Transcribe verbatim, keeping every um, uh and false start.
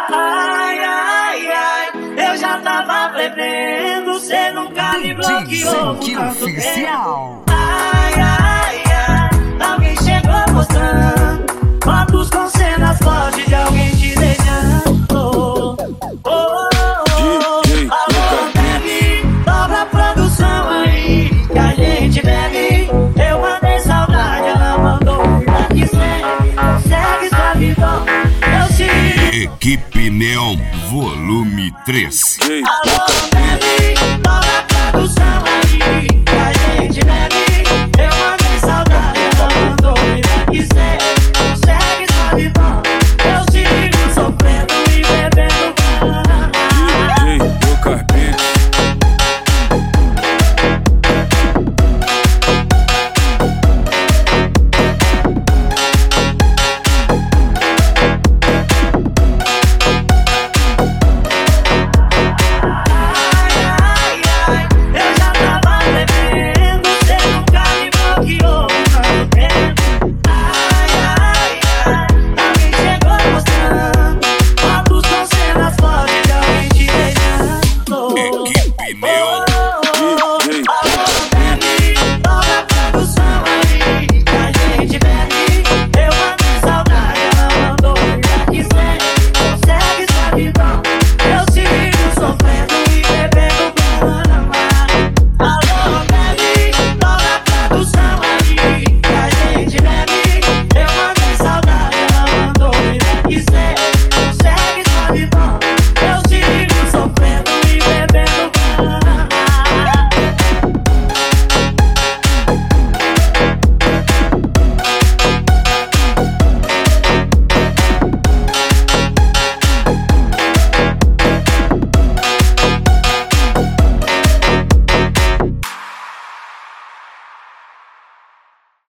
Ai, ai, ai, eu já tava bebendo, cê nunca me bloqueou. Que oficial. Ai, ai, ai, alguém chegou mostrando fotos com cenas fortes de alguém te beijando. Oh, oh, oh, oh. Alô, bebe, dobra a produção aí, que a gente bebe. Eu mandei saudade, ela mandou vida que segue, segue sua vida. Eu te Equipe Neon, volume três. alô, bebe, dobra a produção aí, que a gente bebe. Eu mandei saudade, ela mandou vida que segue.